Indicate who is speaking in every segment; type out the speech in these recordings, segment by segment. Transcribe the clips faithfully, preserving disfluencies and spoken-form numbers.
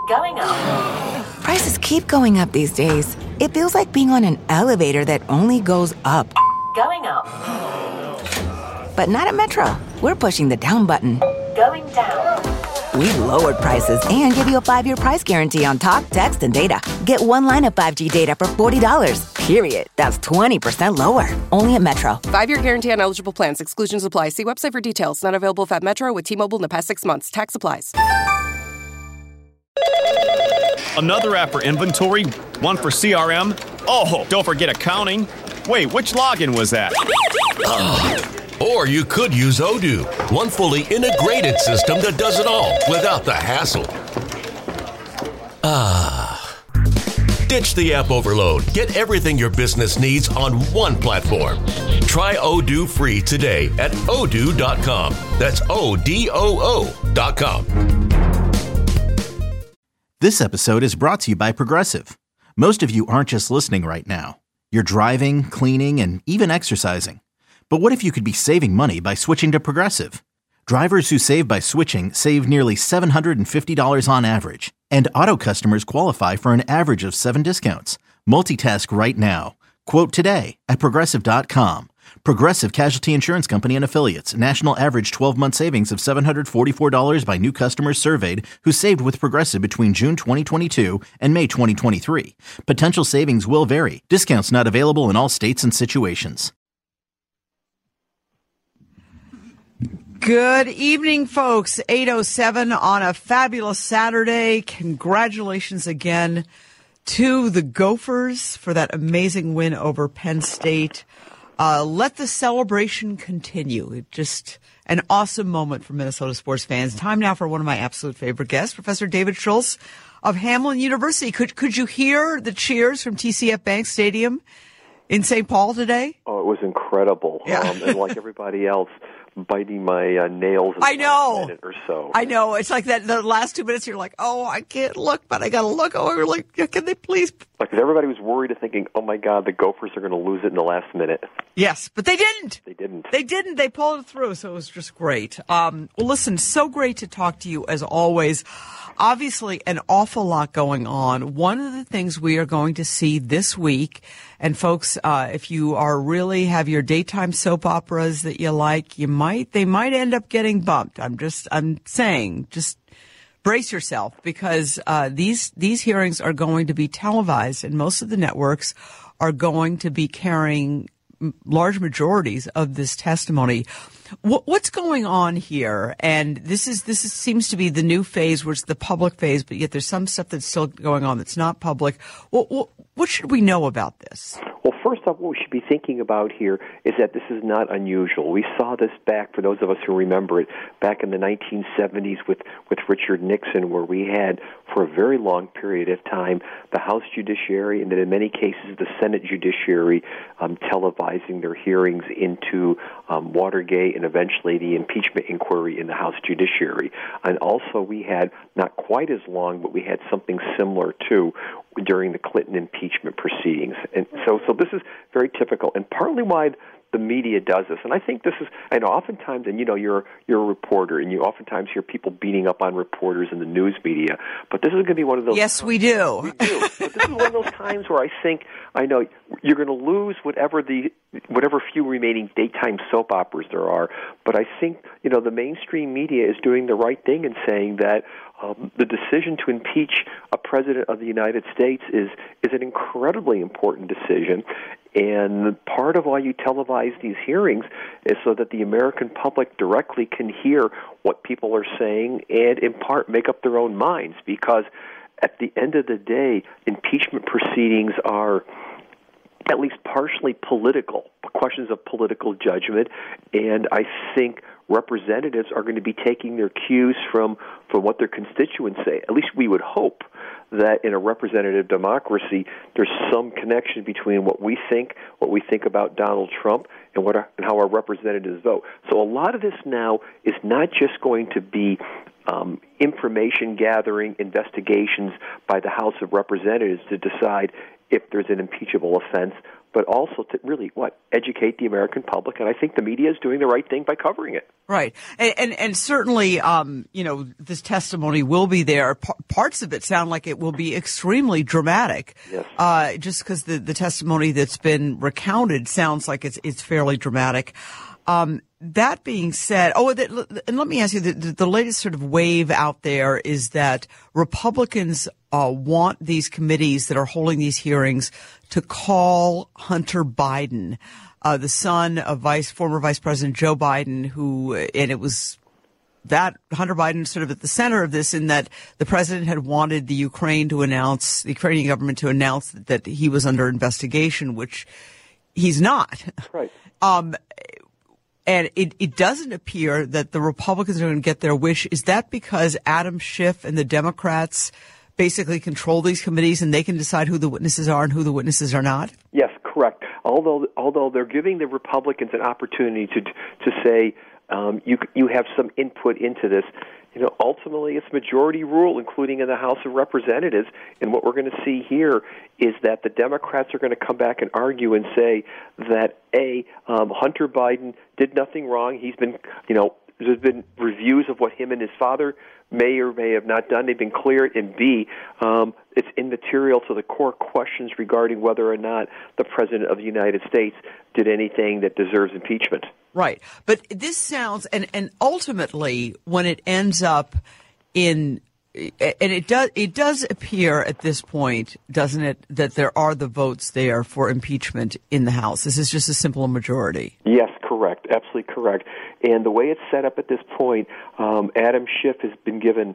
Speaker 1: Going up.
Speaker 2: Prices keep going up these days. It feels like being on an elevator that only goes up.
Speaker 1: Going up.
Speaker 2: But not at Metro. We're pushing the down button.
Speaker 1: Going down.
Speaker 2: We've lowered prices and give you a five-year price guarantee on talk, text, and data. Get one line of five G data for forty dollars. Period. That's twenty percent lower. Only at Metro.
Speaker 3: Five-year guarantee on eligible plans. Exclusions apply. See website for details. Not available at Metro with T-Mobile in the past six months. Tax applies.
Speaker 4: Another app for inventory? One for C R M? Oh, don't forget accounting. Wait, which login was that?
Speaker 5: Oh. Or you could use Odoo, one fully integrated system that does it all without the hassle. Ah. Ditch the app overload. Get everything your business needs on one platform. Try Odoo free today at odoo dot com. That's O D O O dot com.
Speaker 6: This episode is brought to you by Progressive. Most of you aren't just listening right now. You're driving, cleaning, and even exercising. But what if you could be saving money by switching to Progressive? Drivers who save by switching save nearly seven hundred fifty dollars on average. And auto customers qualify for an average of seven discounts. Multitask right now. Quote today at Progressive dot com. Progressive Casualty Insurance Company and Affiliates. National average twelve-month savings of seven hundred forty-four dollars by new customers surveyed who saved with Progressive between June twenty twenty-two and May twenty twenty-three. Potential savings will vary. Discounts not available in all states and situations.
Speaker 7: Good evening, folks. eight oh seven on a fabulous Saturday. Congratulations again to the Gophers for that amazing win over Penn State. Uh, let the celebration continue. It just an awesome moment for Minnesota sports fans. Time now for one of my absolute favorite guests, Professor David Schultz of Hamline University. Could could you hear the cheers from T C F Bank Stadium in Saint Paul today?
Speaker 8: Oh, it was incredible.
Speaker 7: Yeah.
Speaker 8: Um, and like everybody else, biting my uh, nails in
Speaker 7: I know.
Speaker 8: a minute or so.
Speaker 7: I know. It's like that the last two minutes, you're like, oh, I can't look, but I got to look. Oh, you're like, can they please?
Speaker 8: Like, everybody was worried and thinking, oh, my God, the Gophers are going to lose it in the last minute.
Speaker 7: Yes, but they didn't.
Speaker 8: They didn't.
Speaker 7: They didn't. They pulled it through, so it was just great. Um, well, listen, so great to talk to you as always. Obviously, an awful lot going on. One of the things we are going to see this week, and folks, uh, if you are really have your daytime soap operas that you like, you might, they might end up getting bumped. I'm just, I'm saying, just brace yourself because, uh, these, these hearings are going to be televised and most of the networks are going to be carrying large majorities of this testimony. What's going on here? And this is this is, seems to be the new phase where it's the public phase, but yet there's some stuff that's still going on that's not public. What, what, what should we know about this?
Speaker 8: Well, first off, what we should be thinking about here is that this is not unusual. We saw this back, for those of us who remember it, back in the nineteen seventies with, with Richard Nixon, where we had, for a very long period of time, the House Judiciary and then in many cases the Senate Judiciary um, televising their hearings into um, Watergate and eventually the impeachment inquiry in the House Judiciary. And also we had, not quite as long, but we had something similar too during the Clinton impeachment proceedings. And so so this is very typical, and partly why the media does this. And I think this is, and oftentimes, and you know, you're you're a reporter, and you oftentimes hear people beating up on reporters in the news media, but this is going to be one of those
Speaker 7: Yes,
Speaker 8: times,
Speaker 7: we do.
Speaker 8: We do. But this is one of those times where I think, I know, you're going to lose whatever the whatever few remaining daytime soap operas there are, but I think, you know, the mainstream media is doing the right thing in saying that Um, the decision to impeach a president of the United States is is an incredibly important decision, and part of why you televise these hearings is so that the American public directly can hear what people are saying and, in part, make up their own minds, because at the end of the day, impeachment proceedings are at least partially political, questions of political judgment, and I think representatives are going to be taking their cues from, from what their constituents say. At least we would hope that in a representative democracy, there's some connection between what we think, what we think about Donald Trump, and what our, and how our representatives vote. So a lot of this now is not just going to be um, information gathering, investigations by the House of Representatives to decide if there's an impeachable offense, but also to really, what, educate the American public. And I think the media is doing the right thing by covering it.
Speaker 7: Right. And, and, and certainly, um, you know, this testimony will be there. P- parts of it sound like it will be extremely dramatic.
Speaker 8: Yes.
Speaker 7: Uh, just because the, the testimony that's been recounted sounds like it's, it's fairly dramatic. Um, that being said, oh, the, and let me ask you, the, the latest sort of wave out there is that Republicans uh, want these committees that are holding these hearings to call Hunter Biden, uh, the son of Vice former Vice President Joe Biden, who, and it was that Hunter Biden sort of at the center of this, in that the president had wanted the Ukraine to announce, the Ukrainian government to announce that, that he was under investigation, which he's not.
Speaker 8: Right.
Speaker 7: Um, And it, it doesn't appear that the Republicans are going to get their wish. Is that because Adam Schiff and the Democrats basically control these committees and they can decide who the witnesses are and who the witnesses are not?
Speaker 8: Yes, correct. Although although they're giving the Republicans an opportunity to to say um, you you have some input into this. You know, ultimately it's majority rule, including in the House of Representatives. And what we're going to see here is that the Democrats are going to come back and argue and say that, A, um, Hunter Biden did nothing wrong. He's been, you know, there's been reviews of what him and his father may or may have not done. They've been cleared. And B, um, it's immaterial to the core questions regarding whether or not the President of the United States did anything that deserves impeachment.
Speaker 7: Right. But this sounds, and, and ultimately, when it ends up in, and it does, it does appear at this point, doesn't it, that there are the votes there for impeachment in the House. This is just a simple majority.
Speaker 8: Yes, correct. Absolutely correct. And the way it's set up at this point, um, Adam Schiff has been given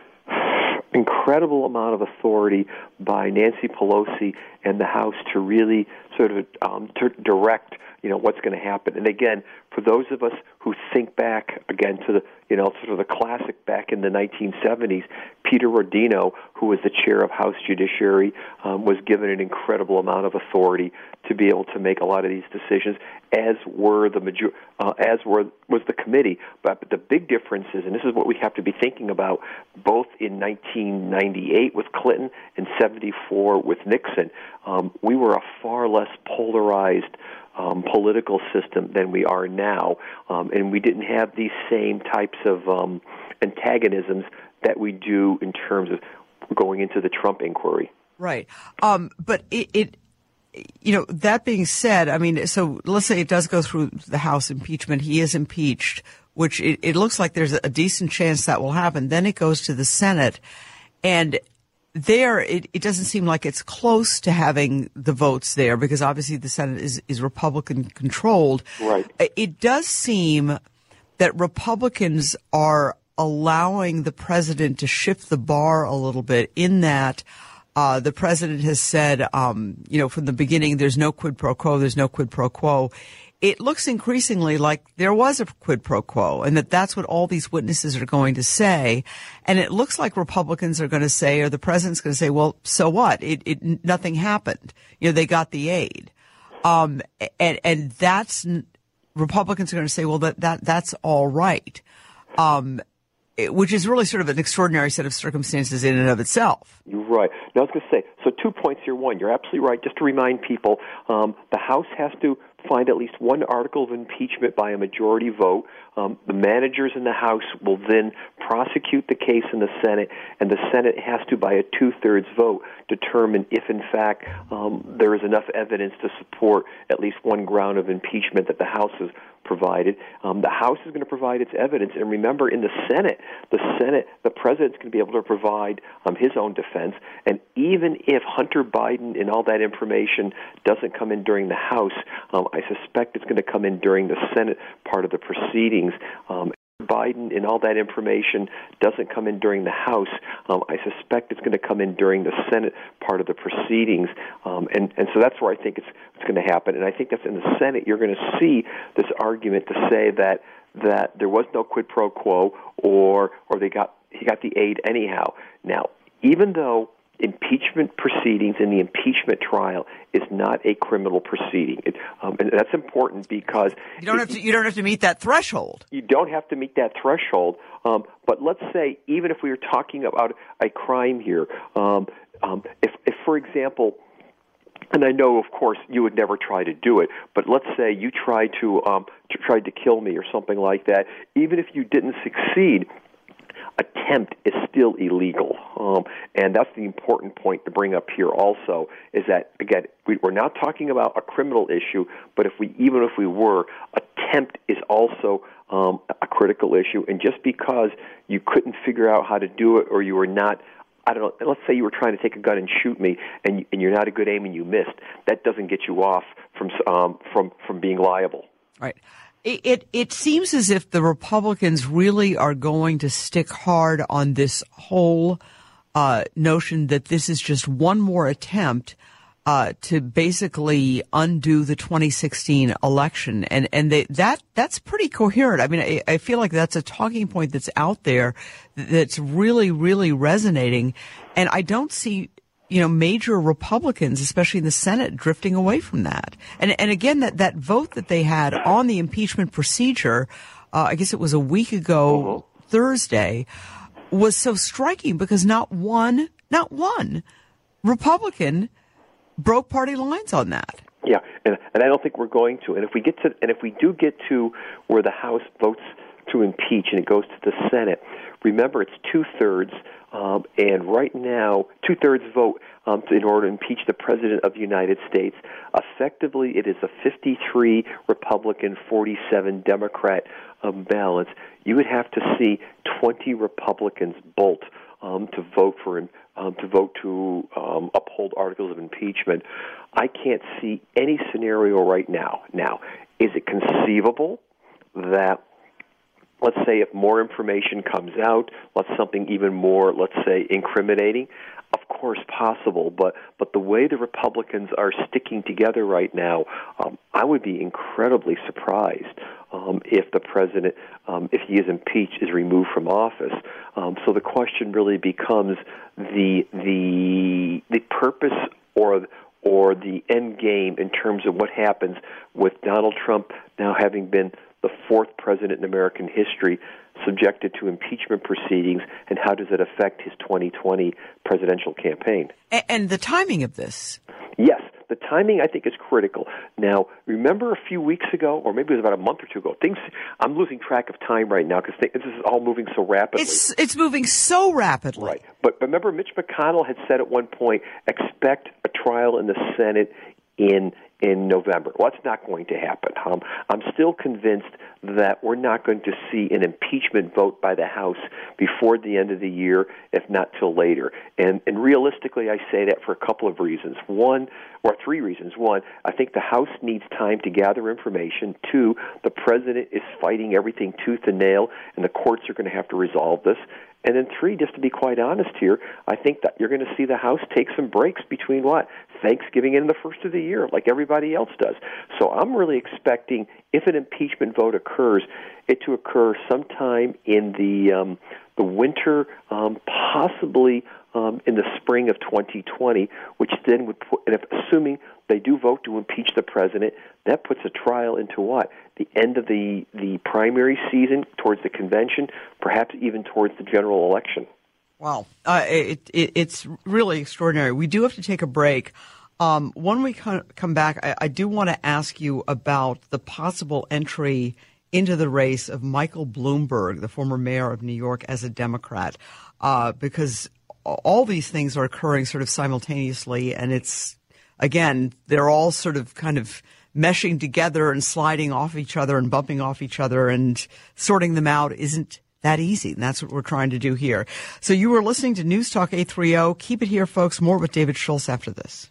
Speaker 8: incredible amount of authority by Nancy Pelosi and the House to really sort of um, to direct, you know, what's going to happen. And again, for those of us who think back again to the, you know, sort of the classic back in the nineteen seventies, Peter Rodino, who was the chair of House Judiciary, um, was given an incredible amount of authority to be able to make a lot of these decisions, as were the major, uh, as were was the committee. But, but the big difference is, and this is what we have to be thinking about, both in nineteen ninety-eight with Clinton and seventy-four with Nixon, um, we were a far less polarized Um, political system than we are now, um, and we didn't have these same types of um, antagonisms that we do in terms of going into the Trump inquiry.
Speaker 7: Right. Um, but it, it, you know, that being said, I mean, so let's say it does go through the House impeachment. He is impeached, which it, it looks like there's a decent chance that will happen. Then it goes to the Senate, and there, it, it doesn't seem like it's close to having the votes there, because obviously the Senate is, is Republican controlled.
Speaker 8: Right.
Speaker 7: It does seem that Republicans are allowing the president to shift the bar a little bit, in that uh, the president has said, um, you know, from the beginning, there's no quid pro quo, there's no quid pro quo. It looks increasingly like there was a quid pro quo, and that that's what all these witnesses are going to say. And it looks like Republicans are going to say, or the president's going to say, well, so what? It, it, nothing happened. You know, they got the aid. Um, and, and that's, Republicans are going to say, well, that, that, that's all right. Um, it, which is really sort of an extraordinary set of circumstances in and of itself.
Speaker 8: You're right. Now, I was going to say, so two points here. One, you're absolutely right. Just to remind people, um, the House has to find at least one article of impeachment by a majority vote. Um, the managers in the House will then prosecute the case in the Senate, and the Senate has to, by a two-thirds vote, determine if, in fact, um, there is enough evidence to support at least one ground of impeachment that the House has provided. Um, the House is going to provide its evidence, and remember, in the Senate, the Senate, the president's going to be able to provide um, his own defense, and even if Hunter Biden and all that information doesn't come in during the House, um, I suspect it's going to come in during the Senate part of the proceedings. Um, Biden and all that information doesn't come in during the House, um, I suspect it's going to come in during the Senate part of the proceedings, um, and and so that's where I think it's it's going to happen. And I think that's in the Senate you're going to see this argument to say that that there was no quid pro quo, or or they got he got the aid anyhow. Now, even though impeachment proceedings in the impeachment trial is not a criminal proceeding, it, um, and that's important because
Speaker 7: you don't have to. You don't have to meet that threshold.
Speaker 8: You don't have to meet that threshold. Um, but let's say, even if we were talking about a crime here, um, um, if, if, for example, and I know, of course, you would never try to do it, but let's say you tried to, um, to tried to kill me or something like that. Even if you didn't succeed, attempt is still illegal. Um, and that's the important point to bring up here also, is that, again, we, we're not talking about a criminal issue, but if we, even if we were, attempt is also um, a critical issue. And just because you couldn't figure out how to do it, or you were not, I don't know, let's say you were trying to take a gun and shoot me, and, you, and you're not a good aim and you missed, that doesn't get you off from um, from from being liable.
Speaker 7: Right. It, it it seems as if the Republicans really are going to stick hard on this whole uh, notion that this is just one more attempt uh, to basically undo the twenty sixteen election, and and they, that that's pretty coherent. I mean, I, I feel like that's a talking point that's out there that's really really resonating, and I don't see, you know, major Republicans, especially in the Senate, drifting away from that. And and again, that, that vote that they had on the impeachment procedure, uh, I guess it was a week ago, uh-huh. Thursday, was so striking because not one, not one Republican broke party lines on that.
Speaker 8: Yeah, and, and I don't think we're going to. And if we get to, and if we do get to where the House votes to impeach and it goes to the Senate, remember it's two thirds. Um, and right now, two-thirds vote um, to, in order to impeach the President of the United States. Effectively, it is a fifty-three Republican, forty-seven Democrat um, balance. You would have to see twenty Republicans bolt um, to vote for him, um, to vote to um, uphold articles of impeachment. I can't see any scenario right now. Now, is it conceivable that, let's say, if more information comes out, let's something even more, let's say, incriminating? Of course, possible, but but the way the Republicans are sticking together right now, um, I would be incredibly surprised um, if the president, um, if he is impeached, is removed from office. Um, so the question really becomes the the the purpose or or the end game in terms of what happens with Donald Trump now having been the fourth president in American history subjected to impeachment proceedings, and how does it affect his twenty twenty presidential campaign?
Speaker 7: And, and the timing of this.
Speaker 8: Yes, the timing, I think, is critical. Now, remember a few weeks ago, or maybe it was about a month or two ago, things, I'm losing track of time right now because this is all moving so rapidly.
Speaker 7: It's, it's moving so rapidly.
Speaker 8: Right. But remember, Mitch McConnell had said at one point, expect a trial in the Senate in in November. Well, that's not going to happen. Um, I'm still convinced that we're not going to see an impeachment vote by the House before the end of the year, if not till later. And, and realistically, I say that for a couple of reasons. One, or three reasons. One, I think the House needs time to gather information. Two, the president is fighting everything tooth and nail, and the courts are going to have to resolve this. And then three, just to be quite honest here, I think that you're going to see the House take some breaks between what? Thanksgiving and the first of the year, like everybody else does. So I'm really expecting, if an impeachment vote occurs, it to occur sometime in the um, the winter, um, possibly um, in the spring of twenty twenty, which then would put, and if assuming they do vote to impeach the president, that puts a trial into what? The end of the, the primary season, towards the convention, perhaps even towards the general election.
Speaker 7: Wow. Uh, it, it, it's really extraordinary. We do have to take a break. Um, when we come back, I, I do want to ask you about the possible entry into the race of Michael Bloomberg, the former mayor of New York, as a Democrat, uh, because all these things are occurring sort of simultaneously, and it's, again, they're all sort of kind of meshing together and sliding off each other and bumping off each other, and sorting them out isn't that easy. And that's what we're trying to do here. So you were listening to News Talk eight thirty. Keep it here, folks. More with David Schultz after this.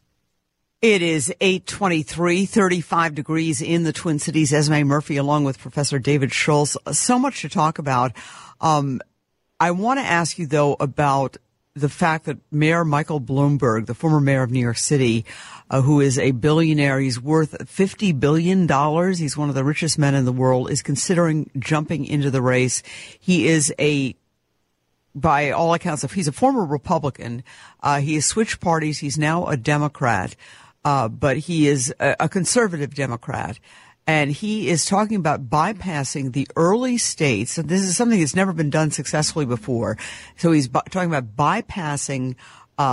Speaker 7: It is eight twenty-three, thirty-five degrees in the Twin Cities. Esme Murphy along with Professor David Schultz. So much to talk about. Um, I want to ask you, though, about the fact that Mayor Michael Bloomberg, the former mayor of New York City, uh, who is a billionaire, he's worth fifty billion dollars. He's one of the richest men in the world, is considering jumping into the race. He is a, by all accounts, he's a former Republican. Uh, he has switched parties. He's now a Democrat, uh, but he is a, a conservative Democrat. And he is talking about bypassing the early states. And this is something that's never been done successfully before. So he's b- talking about bypassing uh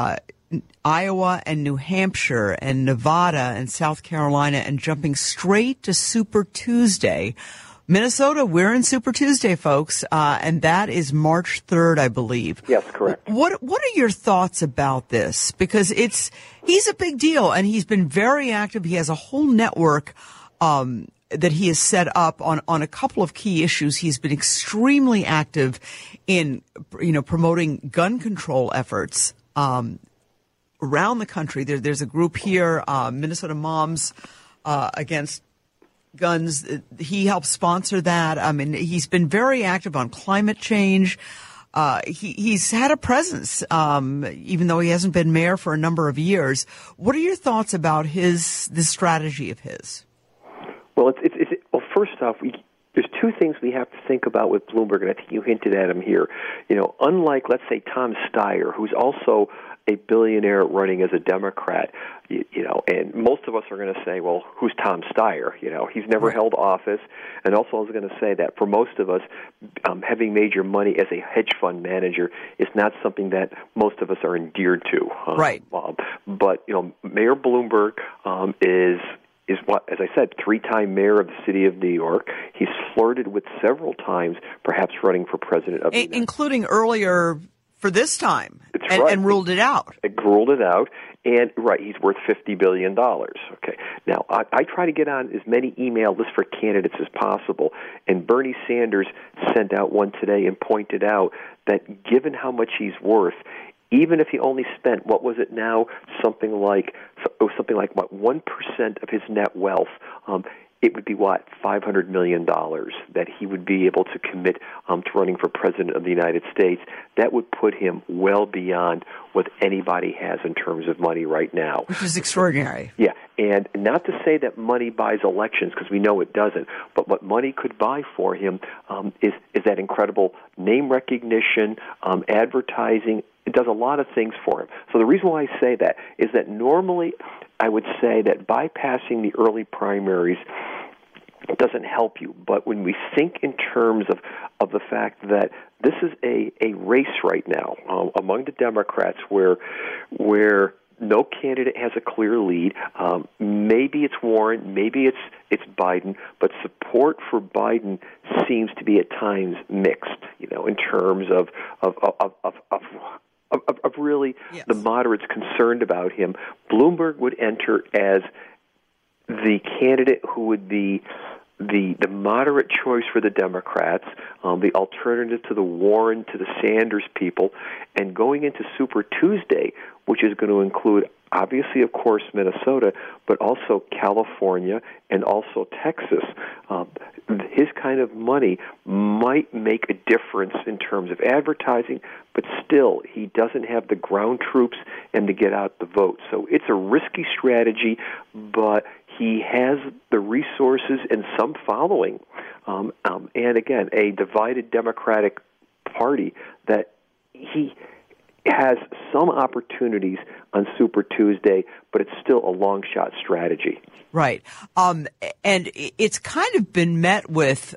Speaker 7: Iowa and New Hampshire and Nevada and South Carolina and jumping straight to Super Tuesday. Minnesota, we're in Super Tuesday, folks, uh, and that is March third, I believe.
Speaker 8: Yes, correct.
Speaker 7: What What are your thoughts about this? Because it's he's a big deal, and he's been very active. He has a whole network um, that he has set up on, on a couple of key issues. He's been extremely active in, you know, promoting gun control efforts um, around the country. There, there's a group here, uh, Minnesota Moms uh, Against Guns. He helps sponsor that. I mean, he's been very active on climate change. Uh, he, he's had a presence, um, even though he hasn't been mayor for a number of years. What are your thoughts about his this strategy of his?
Speaker 8: Well, it's, it's, it's well. First off, we, there's two things we have to think about with Bloomberg, and I think you hinted at him here. You know, unlike, let's say, Tom Steyer, who's also a billionaire running as a Democrat, you, you know, and most of us are going to say, well, who's Tom Steyer? You know, he's never held office, and also I was going to say that for most of us, um, having made your money as a hedge fund manager is not something that most of us are endeared to. Um,
Speaker 7: right.
Speaker 8: Um, but, you know, Mayor Bloomberg um, is... is what, as I said, three-time mayor of the city of New York. He's flirted with several times, perhaps running for president of the United States.
Speaker 7: Including earlier for this time, and,
Speaker 8: right.
Speaker 7: and ruled it out.
Speaker 8: It ruled it out, and right, he's worth fifty billion dollars. Okay, now I, I try to get on as many email lists for candidates as possible, and Bernie Sanders sent out one today and pointed out that given how much he's worth, even if he only spent, what was it now, something like oh, something like what one percent of his net wealth, um, it would be what five hundred million dollars that he would be able to commit um, to running for president of the United States. That would put him well beyond what anybody has in terms of money right now,
Speaker 7: which is extraordinary.
Speaker 8: Yeah, and not to say that money buys elections, because we know it doesn't. But what money could buy for him um, is is that incredible name recognition, um, advertising. It does a lot of things for him. So the reason why I say that is that normally I would say that bypassing the early primaries doesn't help you. But when we think in terms of, of the fact that this is a, a race right now uh, among the Democrats where where no candidate has a clear lead. Um, maybe it's Warren, maybe it's it's Biden, but support for Biden seems to be at times mixed. You know, in terms of of of of, of Of, of really yes. the moderates concerned about him. Bloomberg would enter as the candidate who would be the the moderate choice for the Democrats, um, the alternative to the Warren, to the Sanders people, and going into Super Tuesday, which is going to include, obviously, of course, Minnesota, but also California and also Texas. Um, his kind of money might make a difference in terms of advertising, but still, he doesn't have the ground troops and to get out the vote. So it's a risky strategy, but he has the resources and some following. Um, um, and again, a divided Democratic Party that he has some opportunities on Super Tuesday, but it's still a long shot strategy.
Speaker 7: Right. Um, and it's kind of been met with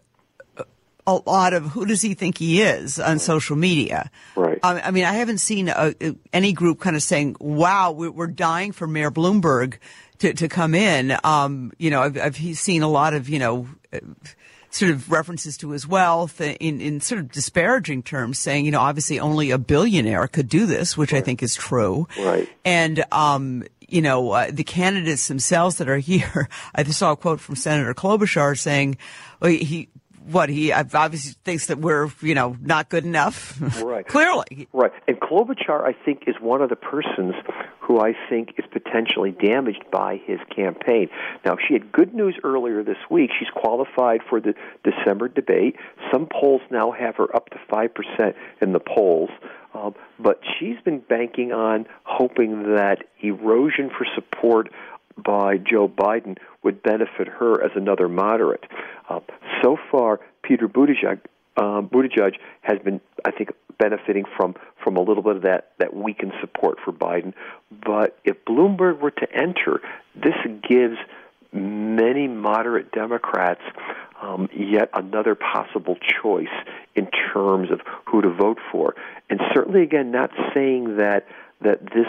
Speaker 7: a lot of who does he think he is on social media.
Speaker 8: Right.
Speaker 7: Um, I mean, I haven't seen a, any group kind of saying, wow, we're dying for Mayor Bloomberg to, to come in. Um, you know, I've, I've seen a lot of, you know, sort of references to his wealth in, in sort of disparaging terms, saying, you know, obviously only a billionaire could do this, which right. I think is true.
Speaker 8: Right.
Speaker 7: And, um, you know, uh, the candidates themselves that are here, I just saw a quote from Senator Klobuchar saying, well, he, what, he obviously thinks that we're, you know, not good enough.
Speaker 8: Right.
Speaker 7: Clearly.
Speaker 8: Right. And Klobuchar, I think, is one of the persons who I think is potentially damaged by his campaign. Now, she had good news earlier this week. She's qualified for the December debate. Some polls now have her up to five percent in the polls. Um, but she's been banking on hoping that erosion for support by Joe Biden would benefit her as another moderate. Uh, so far, Peter Buttigieg, um, Buttigieg has been, I think, benefiting from, from a little bit of that, that weakened support for Biden. But if Bloomberg were to enter, this gives many moderate Democrats um, yet another possible choice in terms of who to vote for. And certainly, again, not saying that that this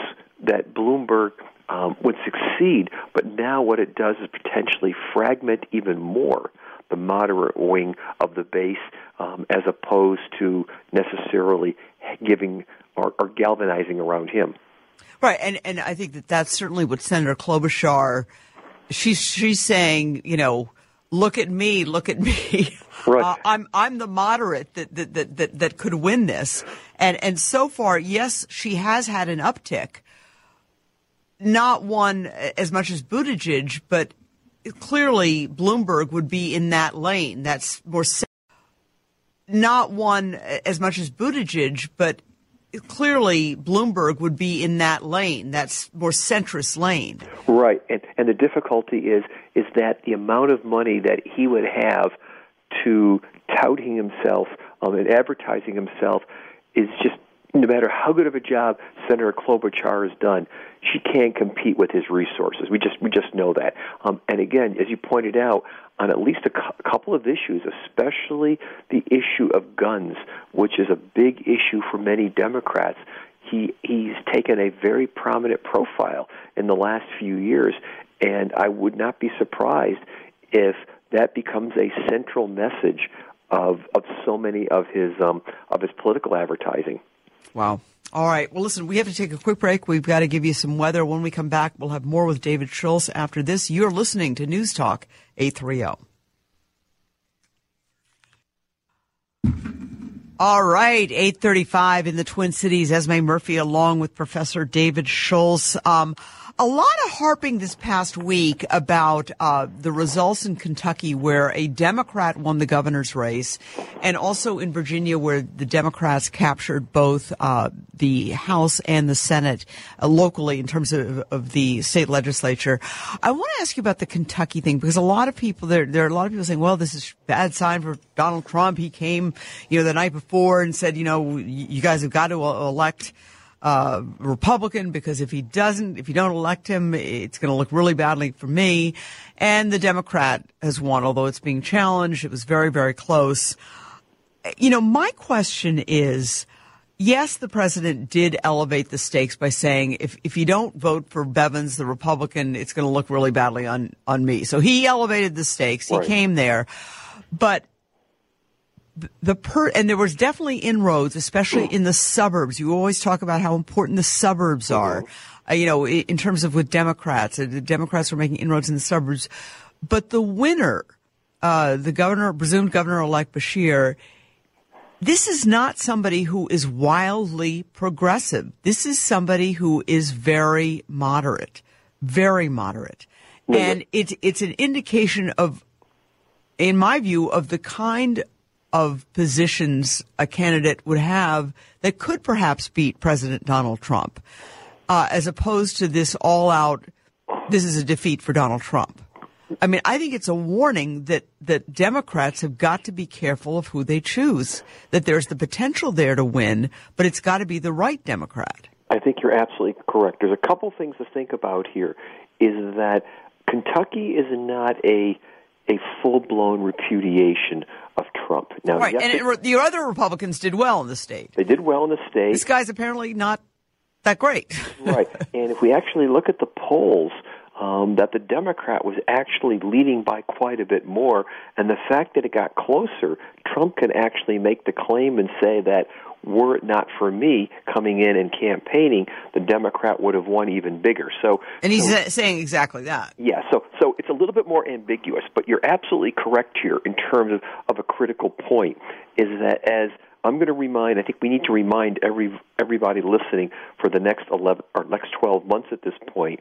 Speaker 8: that Bloomberg um, would succeed, but now what it does is potentially fragment even more the moderate wing of the base, um, as opposed to necessarily giving or, or galvanizing around him.
Speaker 7: Right, and and I think that that's certainly what Senator Klobuchar, she's she's saying, you know, look at me, look at me.
Speaker 8: Right.
Speaker 7: Uh, I'm I'm the moderate that that, that that that could win this, and and so far, yes, she has had an uptick, not one as much as Buttigieg, but clearly Bloomberg would be in that lane. That's more not one as much as Buttigieg, but clearly Bloomberg would be in that lane. That's more centrist lane.
Speaker 8: Right, and and the difficulty is is that the amount of money that he would have to touting himself um, and advertising himself is just, no matter how good of a job Senator Klobuchar has done, she can't compete with his resources. We just we just know that. Um, and again, as you pointed out, on at least a cu- couple of issues, especially the issue of guns, which is a big issue for many Democrats, he he's taken a very prominent profile in the last few years, and I would not be surprised if that becomes a central message of of so many of his um, of his political advertising.
Speaker 7: Wow. All right. Well, listen, we have to take a quick break. We've got to give you some weather. When we come back, we'll have more with David Schultz. After this, you're listening to News Talk eight thirty. All right, eight thirty-five in the Twin Cities. Esme Murphy along with Professor David Schultz. Um, a lot of harping this past week about uh, the results in Kentucky where a Democrat won the governor's race, and also in Virginia where the Democrats captured both uh, the House and the Senate uh, locally in terms of, of the state legislature. I want to ask you about the Kentucky thing, because a lot of people, there, there are a lot of people saying, well, this is a bad sign for Donald Trump. He came, you know, the night before and said, you know, you guys have got to elect Uh, Republican, because if he doesn't, if you don't elect him, it's going to look really badly for me. And the Democrat has won, although it's being challenged. It was very, very close. You know, my question is, yes, the president did elevate the stakes by saying, if, if you don't vote for Bevins, the Republican, it's going to look really badly on, on me. So he elevated the stakes. He
Speaker 8: right. came
Speaker 7: there. But The per and there was definitely inroads, especially in the suburbs. You always talk about how important the suburbs are, uh, you know, in, in terms of with Democrats. Uh, the Democrats were making inroads in the suburbs, but the winner, uh, the governor, presumed governor-elect Beshear, this is not somebody who is wildly progressive. This is somebody who is very moderate, very moderate, mm-hmm. and it's it's an indication of, in my view, of the kind of positions a candidate would have that could perhaps beat President Donald Trump, uh, as opposed to this all-out, this is a defeat for Donald Trump. I mean, I think it's a warning that, that Democrats have got to be careful of who they choose, that there's the potential there to win, but it's got to be the right Democrat.
Speaker 8: I think you're absolutely correct. There's a couple things to think about here, is that Kentucky is not a a full-blown repudiation of Trump. Now,
Speaker 7: right,
Speaker 8: yes,
Speaker 7: and it, the other Republicans did well in the state.
Speaker 8: They did well in the state.
Speaker 7: This guy's apparently not that great.
Speaker 8: Right, and if we actually look at the polls, um, that the Democrat was actually leading by quite a bit more, and the fact that it got closer, Trump can actually make the claim and say that were it not for me coming in and campaigning, the Democrat would have won even bigger. So,
Speaker 7: and he's
Speaker 8: so,
Speaker 7: saying exactly that.
Speaker 8: Yeah, so so it's a little bit more ambiguous, but you're absolutely correct here in terms of, of a critical point, is that as I'm going to remind, I think we need to remind every everybody listening for the next eleven or next twelve months at this point,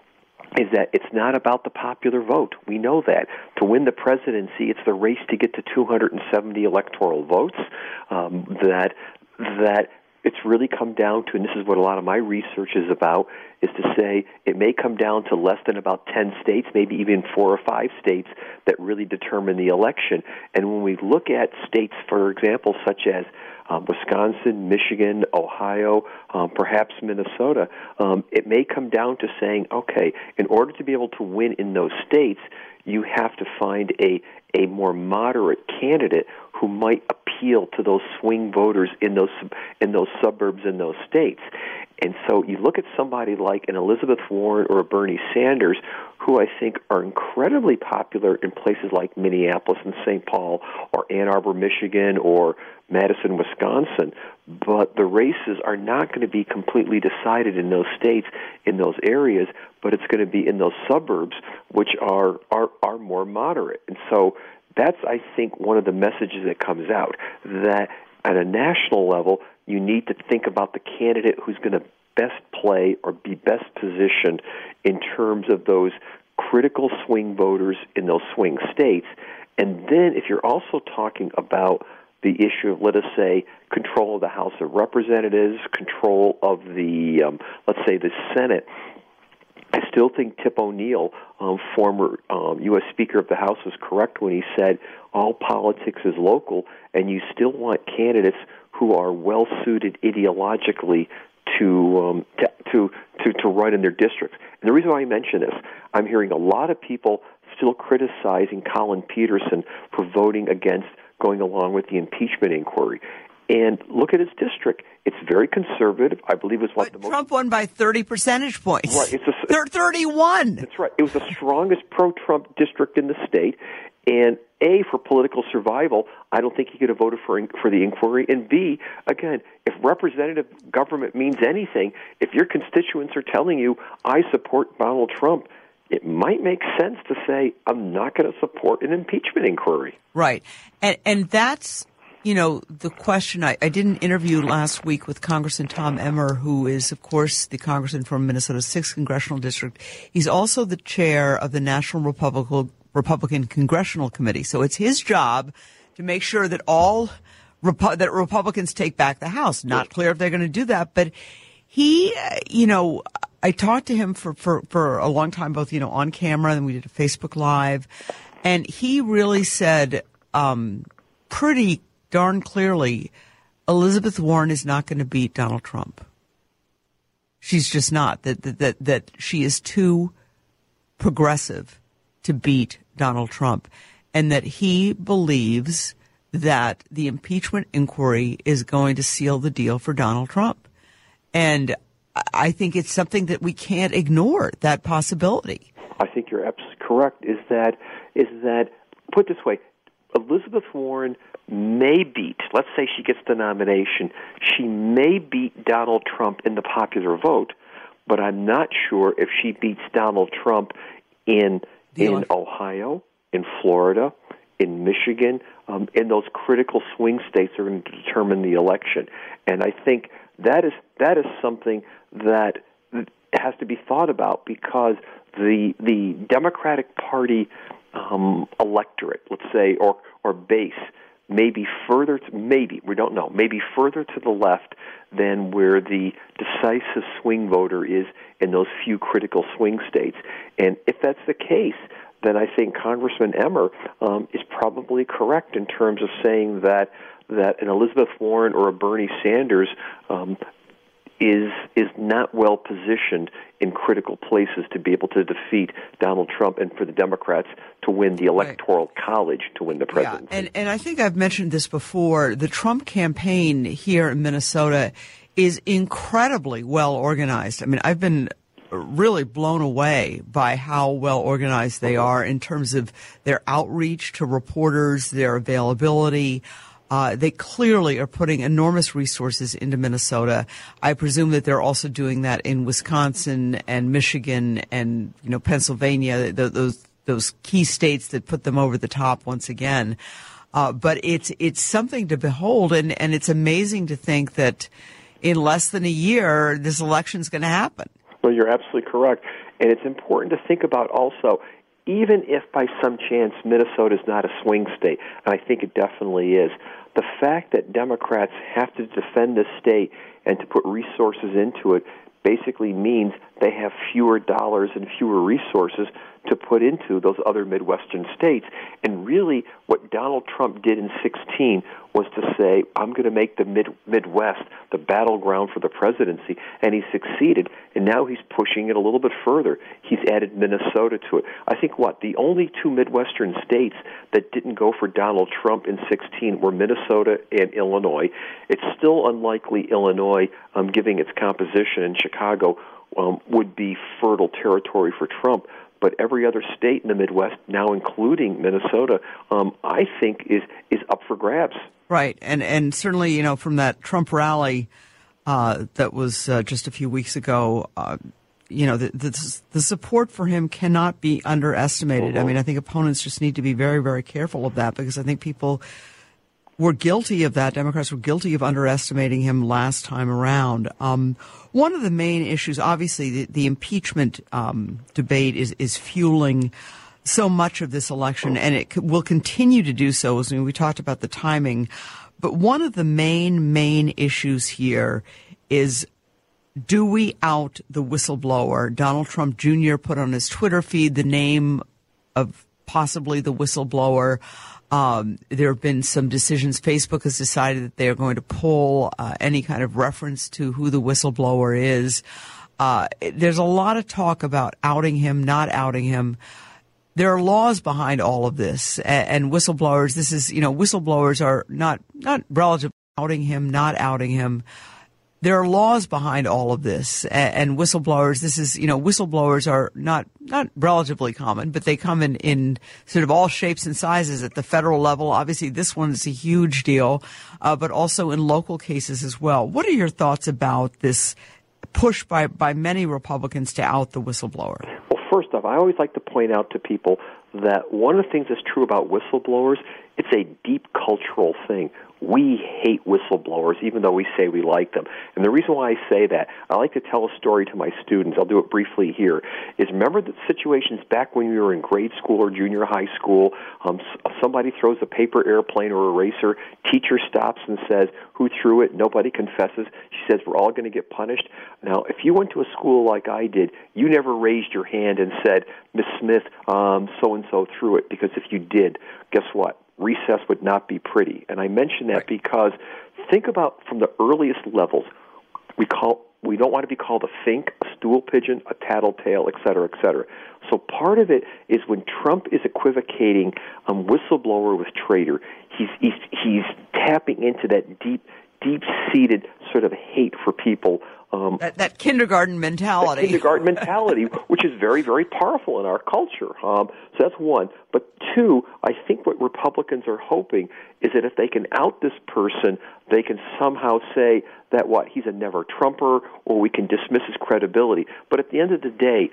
Speaker 8: is that it's not about the popular vote. We know that. To win the presidency, it's the race to get to two hundred seventy electoral votes, um, that that it's really come down to, and this is what a lot of my research is about, is to say it may come down to less than about ten states, maybe even four or five states that really determine the election. And when we look at states, for example, such as um, Wisconsin, Michigan, Ohio, um, perhaps Minnesota, um, it may come down to saying, okay, in order to be able to win in those states, you have to find a a more moderate candidate who might appeal to those swing voters in those in those suburbs in those states. And so you look at somebody like an Elizabeth Warren or a Bernie Sanders, who I think are incredibly popular in places like Minneapolis and Saint Paul or Ann Arbor, Michigan, or Madison, Wisconsin. But the races are not going to be completely decided in those states, in those areas, but it's going to be in those suburbs, which are, are, are more moderate. And so that's, I think, one of the messages that comes out, that at a national level, you need to think about the candidate who's going to best play or be best positioned in terms of those critical swing voters in those swing states. And then if you're also talking about the issue of, let us say, control of the House of Representatives, control of the, um, let's say, the Senate, I still think Tip O'Neill, um, former um, U S Speaker of the House, was correct when he said all politics is local, and you still want candidates who are well-suited ideologically to, um, to to to to run in their districts. And the reason why I mention this, I'm hearing a lot of people still criticizing Colin Peterson for voting against going along with the impeachment inquiry. And look at his district. It's very conservative. I believe it's what
Speaker 7: but
Speaker 8: the most...
Speaker 7: Trump won by thirty percentage points.
Speaker 8: Right. It's a,
Speaker 7: They're thirty-one.
Speaker 8: That's right. It was the strongest pro-Trump district in the state. And A, for political survival, I don't think he could have voted for for the inquiry. And B, again, if representative government means anything, if your constituents are telling you, I support Donald Trump, it might make sense to say, I'm not going to support an impeachment inquiry.
Speaker 7: Right. And, and that's, you know, the question. I, I did an interview last week with Congressman Tom Emmer, who is, of course, the congressman from Minnesota's sixth Congressional District. He's also the chair of the National Republican Republican Congressional Committee. So it's his job to make sure that all Repu- that Republicans take back the House. Not clear if they're going to do that, but he, uh, you know, I talked to him for, for, for a long time, both, you know, on camera, and we did a Facebook Live, and he really said um, pretty darn clearly, Elizabeth Warren is not going to beat Donald Trump. She's just not. That that that, that she is too progressive to beat Donald Trump, and that he believes that the impeachment inquiry is going to seal the deal for Donald Trump. And I think it's something that we can't ignore, that possibility.
Speaker 8: I think you're absolutely correct. Is that, is that, put it this way, Elizabeth Warren may beat, let's say she gets the nomination, she may beat Donald Trump in the popular vote, but I'm not sure if she beats Donald Trump in in Ohio, in Florida, in Michigan, um, in those critical swing states that are going to determine the election. And I think that is that is something that has to be thought about, because the the Democratic Party um, electorate, let's say, or or base, may be further, to, maybe, we don't know, maybe further to the left than where the decisive swing voter is in those few critical swing states. And if that's the case, then I think Congressman Emmer um, is probably correct in terms of saying that that an Elizabeth Warren or a Bernie Sanders um, is is not well positioned in critical places to be able to defeat Donald Trump, and for the Democrats to win the Electoral right. College to win the presidency.
Speaker 7: Yeah, and, and I think I've mentioned this before. The Trump campaign here in Minnesota is incredibly well organized. I mean, I've been really blown away by how well organized they are in terms of their outreach to reporters, their availability. Uh, they clearly are putting enormous resources into Minnesota. I presume that they're also doing that in Wisconsin and Michigan and, you know, Pennsylvania, th- those those key states that put them over the top once again. Uh, but it's it's something to behold, and, and it's amazing to think that in less than a year, this election's going to happen.
Speaker 8: Well, you're absolutely correct. And it's important to think about also, even if by some chance Minnesota is not a swing state, and I think it definitely is, the fact that Democrats have to defend this state and to put resources into it basically means they have fewer dollars and fewer resources to put into those other Midwestern states. And really, What Donald Trump did in sixteen was to say, I'm going to make the mid- Midwest the battleground for the presidency, and he succeeded, and now he's pushing it a little bit further. He's added Minnesota to it. I think, what, the only two Midwestern states that didn't go for Donald Trump in sixteen were Minnesota and Illinois. It's still unlikely Illinois, um, given its composition in Chicago, um, would be fertile territory for Trump. But every other state in the Midwest, now including Minnesota, um, I think is is up for grabs.
Speaker 7: Right, and and certainly, you know, from that Trump rally uh, that was uh, just a few weeks ago, uh, you know, the, the the support for him cannot be underestimated. Mm-hmm. I mean, I think opponents just need to be very, very careful of that, because I think people were guilty of that. Democrats were guilty of underestimating him last time around. Um, one of the main issues, obviously, the, the impeachment um, debate is, is fueling so much of this election, and it c- will continue to do so. As I mean, we talked about the timing, but one of the main, main issues here is, do we out the whistleblower? Donald Trump Junior put on his Twitter feed the name of possibly the whistleblower. Um, there have been some decisions. Facebook has decided that they are going to pull uh, any kind of reference to who the whistleblower is. Uh, there's a lot of talk about outing him, not outing him. There are laws behind all of this, and, and whistleblowers. This is, you know, whistleblowers are not not relative outing him, not outing him. There are laws behind all of this, and, and whistleblowers, this is, you know, whistleblowers are not, not relatively common, but they come in, in sort of all shapes and sizes at the federal level. Obviously, this one is a huge deal, uh, but also in local cases as well. What are your thoughts about this push by, by many Republicans to out the whistleblower?
Speaker 8: Well, first off, I always like to point out to people that one of the things that's true about whistleblowers, it's a deep cultural thing. We hate whistleblowers, even though we say we like them. And the reason why I say that, I like to tell a story to my students, I'll do it briefly here, is remember the situations back when we were in grade school or junior high school, um, somebody throws a paper airplane or eraser, teacher stops and says, who threw it? Nobody confesses. She says, we're all going to get punished. Now, if you went to a school like I did, you never raised your hand and said, Miss Smith, um, so-and-so threw it, because if you did, guess what? Recess would not be pretty. And I mention that because think about from the earliest levels, we call we don't want to be called a fink, a stool pigeon, a tattletale, et cetera, et cetera. So part of it is when Trump is equivocating um, whistleblower with traitor, he's, he's he's tapping into that deep, deep-seated sort of hate for people. Um,
Speaker 7: that, that kindergarten mentality.
Speaker 8: That kindergarten mentality, which is very, very powerful in our culture. Um, so that's one. But two, I think what Republicans are hoping is that if they can out this person, they can somehow say that, what, he's a never-Trumper, or we can dismiss his credibility. But at the end of the day,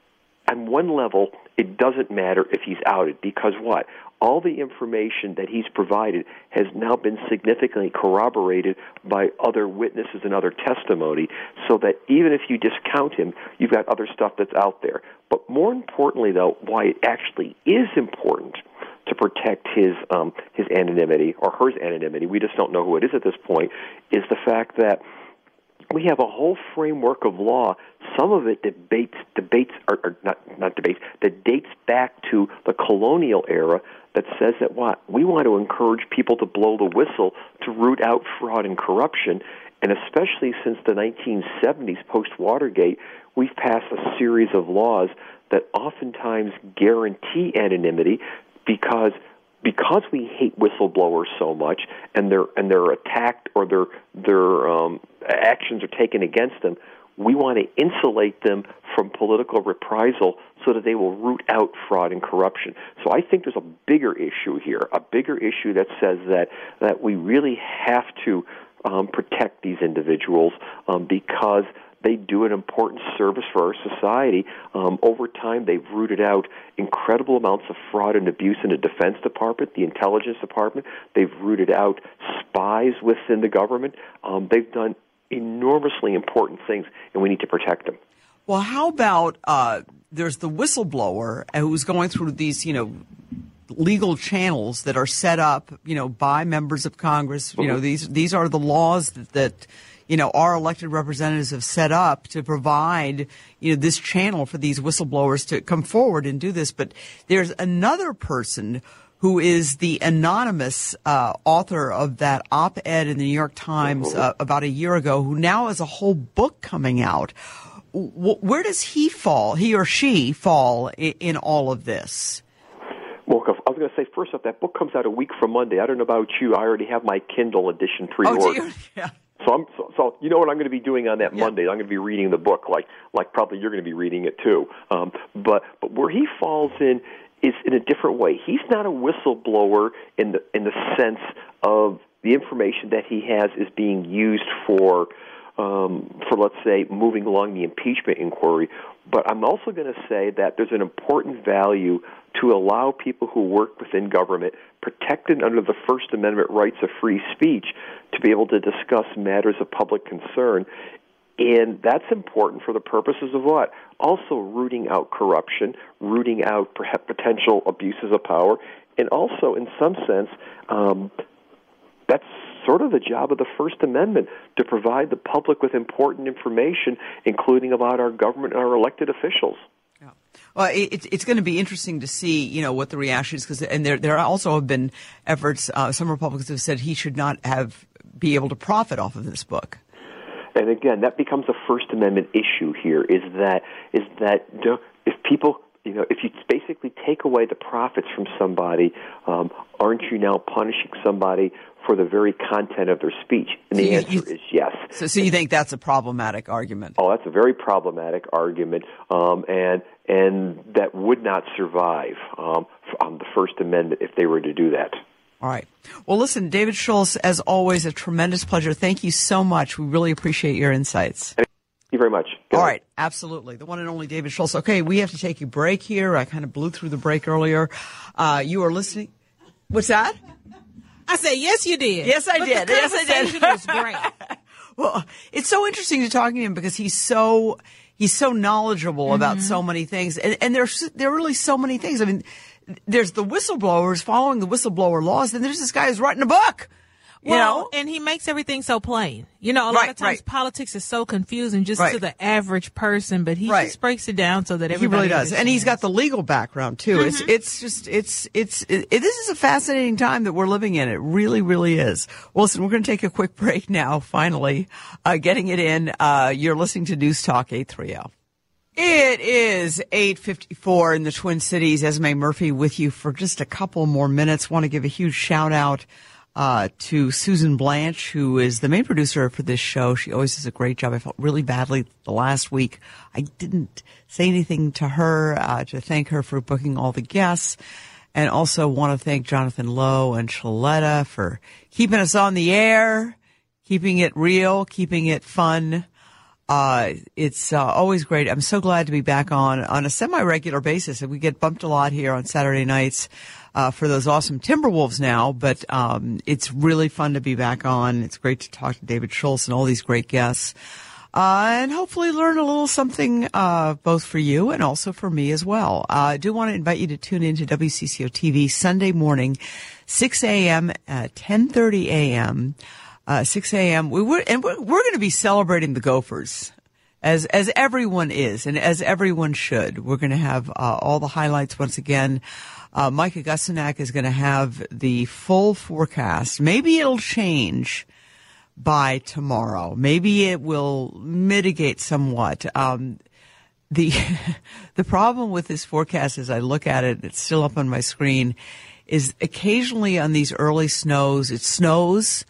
Speaker 8: on one level, it doesn't matter if he's outed, because what? All the information that he's provided has now been significantly corroborated by other witnesses and other testimony, so that even if you discount him, you've got other stuff that's out there. But more importantly, though, why it actually is important to protect his um, his anonymity, or her anonymity, we just don't know who it is at this point, is the fact that we have a whole framework of law. Some of it debates, debates or, or not, not debates, that dates back to the colonial era, that says that what? We want to encourage people to blow the whistle to root out fraud and corruption. And especially since the nineteen seventies, post-Watergate, we've passed a series of laws that oftentimes guarantee anonymity because because we hate whistleblowers so much, and they're and they're attacked or their their um, actions are taken against them. We want to insulate them from political reprisal so that they will root out fraud and corruption. So I think there's a bigger issue here, a bigger issue that says that that we really have to um, protect these individuals um, because they do an important service for our society. Um, over time, they've rooted out incredible amounts of fraud and abuse in the Defense Department, the Intelligence Department. They've rooted out spies within the government. Um, they've done enormously important things, and we need to protect them.
Speaker 7: Well, how about uh, there's the whistleblower who's going through these, you know, legal channels that are set up, you know, by members of Congress. You know, these these are the laws that, that you know, our elected representatives have set up to provide, you know, this channel for these whistleblowers to come forward and do this. But there's another person who is the anonymous uh, author of that op-ed in the New York Times uh, about a year ago, who now has a whole book coming out. W- where does he fall, he or she fall in, in all of this?
Speaker 8: Well, I was going to say, first off, that book comes out a week from Monday. I don't know about you. I already have my Kindle edition pre-ordered.
Speaker 7: Oh, do you? Yeah.
Speaker 8: So, I'm, so, so you know what I'm going to be doing on that
Speaker 7: Yeah.
Speaker 8: Monday? I'm going to be reading the book, like like probably you're going to be reading it too. Um, but but where he falls in is in a different way. He's not a whistleblower in the in the sense of the information that he has is being used for um, for let's say moving along the impeachment inquiry. But I'm also going to say that there's an important value to allow people who work within government, protected under the First Amendment rights of free speech, to be able to discuss matters of public concern. And that's important for the purposes of what? Also rooting out corruption, rooting out perhaps potential abuses of power, and also, in some sense, um, that's sort of the job of the First Amendment, to provide the public with important information, including about our government and our elected officials.
Speaker 7: Yeah. Well, it, it's going to be interesting to see, you know, what the reaction is, because and there there also have been efforts. Uh, some Republicans have said he should not have be able to profit off of this book.
Speaker 8: And again, that becomes a First Amendment issue here. Is that is that if people, you know, if you basically take away the profits from somebody, um, aren't you now punishing somebody for the very content of their speech? And the
Speaker 7: So you-
Speaker 8: answer
Speaker 7: you-
Speaker 8: is yes.
Speaker 7: So, so you think that's a problematic argument?
Speaker 8: Oh, that's a very problematic argument, um, and and that would not survive um, on the First Amendment if they were to do that.
Speaker 7: All right. Well, listen, David Schultz, as always, a tremendous pleasure. Thank you so much. We really appreciate your insights.
Speaker 8: Thank you very much. Good
Speaker 7: All
Speaker 8: night.
Speaker 7: right. Absolutely. The one and only David Schultz. Okay, we have to take a break here. I kind of blew through the break earlier. Uh, you are listening. What's that?
Speaker 9: I said, yes, you did.
Speaker 7: Yes, I
Speaker 9: But
Speaker 7: did.
Speaker 9: The
Speaker 7: Yes, I did.
Speaker 9: conversation was great.
Speaker 7: Well, it's so interesting to talk to him because he's so he's so knowledgeable mm-hmm. about so many things, and and there's there are really so many things. I mean, there's the whistleblowers following the whistleblower laws, and there's this guy who's writing a book. You
Speaker 9: well,
Speaker 7: know?
Speaker 9: and he makes everything so plain. You know, a
Speaker 7: Right,
Speaker 9: lot of times
Speaker 7: right.
Speaker 9: politics is so confusing just
Speaker 7: Right.
Speaker 9: to the average person, but he
Speaker 7: Right.
Speaker 9: just breaks it down so that
Speaker 7: He
Speaker 9: everybody
Speaker 7: really does, and he's got
Speaker 9: understands.
Speaker 7: the legal background too. It's it's just it's it's it, it, this is a fascinating time that we're living in. It really, really is. Well, listen, we're going to take a quick break now. Finally, uh, getting it in. Uh, you're listening to News Talk eight thirty. It is eight fifty-four in the Twin Cities. Esme Murphy with you for just a couple more minutes. Want to give a huge shout out uh, to Susan Blanche, who is the main producer for this show. She always does a great job. I felt really badly the last week. I didn't say anything to her uh, to thank her for booking all the guests. And also want to thank Jonathan Lowe and Shaletta for keeping us on the air, keeping it real, keeping it fun. Uh, it's uh, always great. I'm so glad to be back on on a semi-regular basis. We get bumped a lot here on Saturday nights uh, for those awesome Timberwolves now, but um, it's really fun to be back on. It's great to talk to David Schultz and all these great guests, uh, and hopefully learn a little something uh, both for you and also for me as well. Uh, I do want to invite you to tune in to W C C O T V Sunday morning, six a.m. at ten thirty a.m., Uh, six a.m. We were, and we're, we're going to be celebrating the Gophers, as as everyone is, and as everyone should. We're going to have uh, all the highlights once again. Uh, Mike Augustinak is going to have the full forecast. Maybe it'll change by tomorrow. Maybe it will mitigate somewhat. Um, the the problem with this forecast, as I look at it, it's still up on my screen, is occasionally on these early snows, it snows.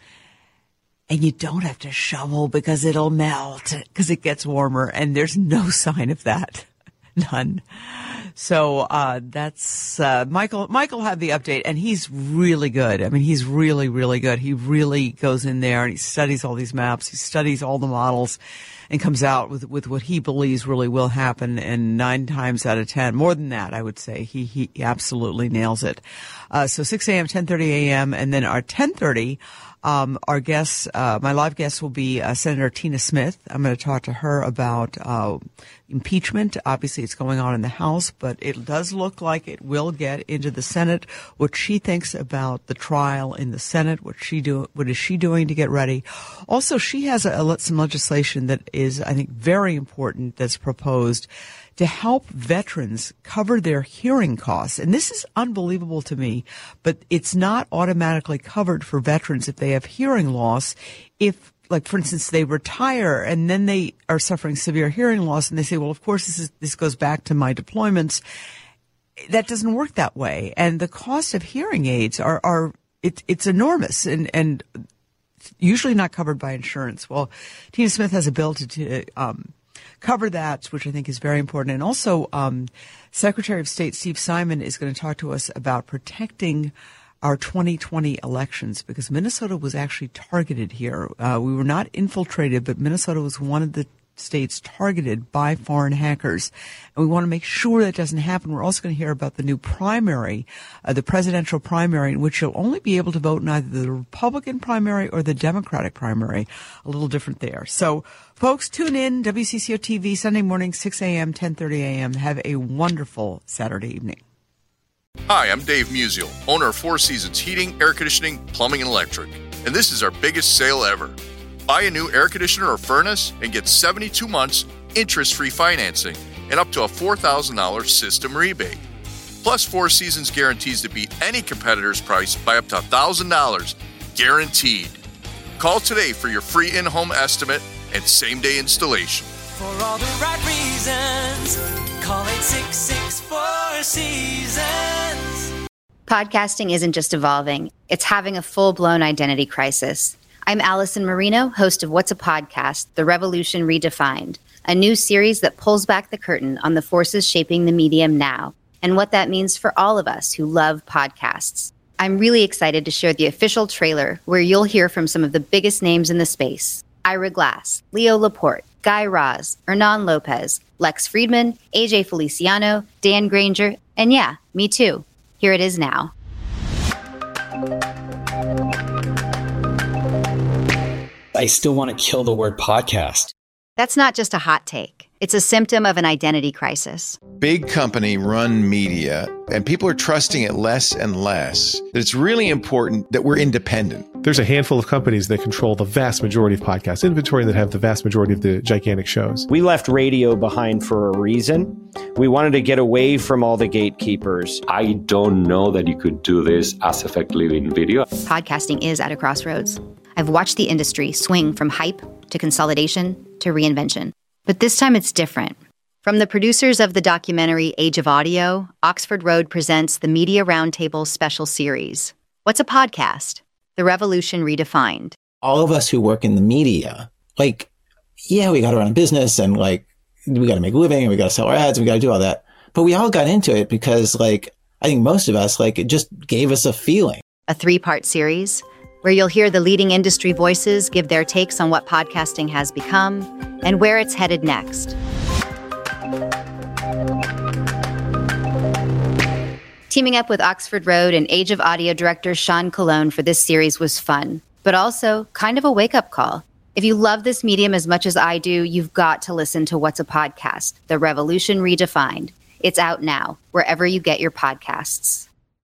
Speaker 7: And you don't have to shovel because it'll melt because it gets warmer, and there's no sign of that. None. So, uh, that's, uh, Michael, Michael had the update, and he's really good. I mean, he's really, really good. He really goes in there and he studies all these maps. He studies all the models and comes out with, with what he believes really will happen. And nine times out of ten, more than that, I would say, he, he absolutely nails it. Uh, so six a.m., ten thirty a.m., and then our ten thirty, Um, our guests, uh, my live guest will be uh, Senator Tina Smith. I'm going to talk to her about uh, impeachment. Obviously, it's going on in the House, but it does look like it will get into the Senate. What she thinks about the trial in the Senate, what she do, what is she doing to get ready? Also, she has a, a, some legislation that is, I think, very important that's proposed to help veterans cover their hearing costs. And this is unbelievable to me, but it's not automatically covered for veterans if they have hearing loss. If, like, for instance, they retire and then they are suffering severe hearing loss and they say, well, of course, this is, this goes back to my deployments. That doesn't work that way. And the cost of hearing aids are, are, it, it's enormous and, and usually not covered by insurance. Well, Tina Smith has a bill to, to um, cover that, which I think is very important. And also, um, Secretary of State Steve Simon is going to talk to us about protecting our twenty twenty elections, because Minnesota was actually targeted here. Uh, we were not infiltrated, but Minnesota was one of the states targeted by foreign hackers. And we want to make sure that doesn't happen. We're also going to hear about the new primary, uh, the presidential primary, in which you'll only be able to vote in either the Republican primary or the Democratic primary. A little different there. So, folks, tune in, W C C O T V, Sunday morning, six a.m., ten thirty a.m. Have a wonderful Saturday evening.
Speaker 10: Hi, I'm Dave Musial, owner of Four Seasons Heating, Air Conditioning, Plumbing, and Electric. And this is our biggest sale ever. Buy a new air conditioner or furnace and get seventy-two months interest-free financing and up to a four thousand dollars system rebate. Plus, Four Seasons guarantees to beat any competitor's price by up to one thousand dollars, guaranteed. Call today for your free in-home estimate and same-day installation.
Speaker 11: For all the right reasons, call eight six six, four seasons.
Speaker 12: Podcasting isn't just evolving, it's having a full-blown identity crisis. I'm Allison Marino, host of What's a Podcast? The Revolution Redefined, a new series that pulls back the curtain on the forces shaping the medium now and what that means for all of us who love podcasts. I'm really excited to share the official trailer where you'll hear from some of the biggest names in the space. Ira Glass, Leo Laporte, Guy Raz, Hernan Lopez, Lex Friedman, A J Feliciano, Dan Granger, and yeah, me too. Here it is now.
Speaker 13: I still want to kill the word podcast.
Speaker 12: That's not just a hot take. It's a symptom of an identity crisis.
Speaker 14: Big company run media, and people are trusting it less and less. It's really important that we're independent.
Speaker 15: There's a handful of companies that control the vast majority of podcast inventory that have the vast majority of the gigantic shows.
Speaker 16: We left radio behind for a reason. We wanted to get away from all the gatekeepers.
Speaker 17: I don't know that you could do this as effectively in video.
Speaker 12: Podcasting is at a crossroads. I've watched the industry swing from hype to consolidation to reinvention. But this time it's different. From the producers of the documentary Age of Audio, Oxford Road presents the Media Roundtable special series. What's a podcast? The Revolution Redefined.
Speaker 18: All of us who work in the media, like, yeah, we got to run a business and like, we got to make a living and we got to sell our ads and we got to do all that. But we all got into it because like, I think most of us, like, it just gave us a feeling.
Speaker 12: A three-part series where you'll hear the leading industry voices give their takes on what podcasting has become and where it's headed next. Teaming up with Oxford Road and Age of Audio director Sean Colon for this series was fun, but also kind of a wake-up call. If you love this medium as much as I do, you've got to listen to What's a Podcast? The Revolution Redefined. It's out now, wherever you get your podcasts.